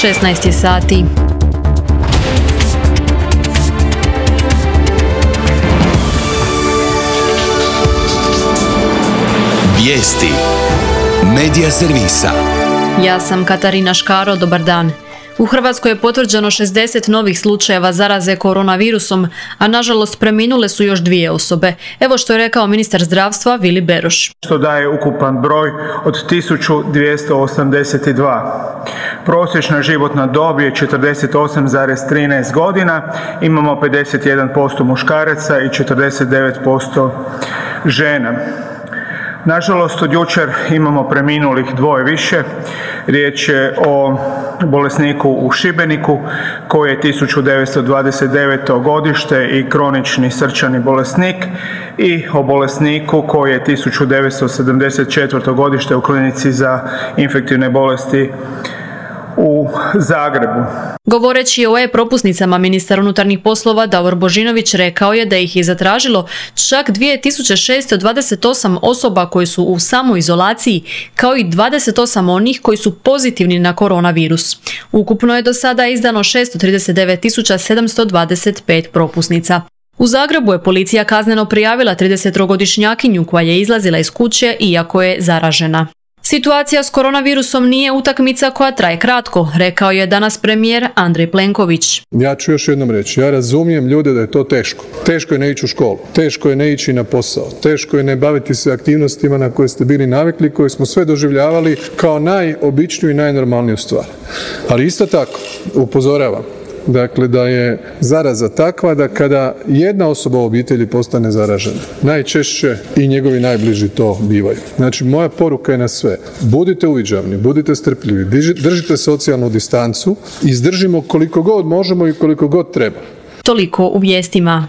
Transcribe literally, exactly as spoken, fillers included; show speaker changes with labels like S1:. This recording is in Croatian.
S1: šesnaest je sati.
S2: Vijesti Medija servisa.
S1: Ja sam Katarina Škaro, dobar dan. U Hrvatskoj je potvrđeno šezdeset novih slučajeva zaraze koronavirusom, a nažalost preminule su još dvije osobe. Evo što je rekao ministar zdravstva Vili Beroš.
S3: Što daje ukupan broj od tisuću dvjesto osamdeset dva. Prosječna životna dob je četrdeset osam zarez trinaest godina, imamo pedeset jedan posto muškaraca i četrdeset devet posto žena. Nažalost, od jučer imamo preminulih dvoje više. Riječ je o bolesniku u Šibeniku koji je tisuću devetsto dvadeset deveto godište i kronični srčani bolesnik i o bolesniku koji je tisuću devetsto sedamdeset četvrto godište u klinici za infektivne bolesti u Zagrebu.
S1: Govoreći o e-propusnicama, ministar unutarnjih poslova Davor Božinović rekao je da ih je zatražilo čak dvije tisuće šesto dvadeset osam osoba koji su u samoizolaciji, kao i dvadeset osam onih koji su pozitivni na koronavirus. Ukupno je do sada izdano šesto trideset devet tisuća sedamsto dvadeset pet propusnica. U Zagrebu je policija kazneno prijavila tridesettrogodišnjakinju koja je izlazila iz kuće iako je zaražena. Situacija s koronavirusom nije utakmica koja traje kratko, rekao je danas premijer Andrej Plenković.
S4: Ja ću još jednom reći, ja razumijem ljude da je to teško. Teško je ne ići u školu, teško je ne ići na posao, teško je ne baviti se aktivnostima na koje ste bili navikli, koje smo sve doživljavali kao najobičniju i najnormalniju stvar. Ali isto tako, upozoravam, dakle da je zaraza takva da kada jedna osoba u obitelji postane zaražena, najčešće i njegovi najbliži to bivaju. Znači moja poruka je na sve. Budite uviđavni, budite strpljivi, držite socijalnu distancu, izdržimo koliko god možemo i koliko god treba.
S1: Toliko u vijestima.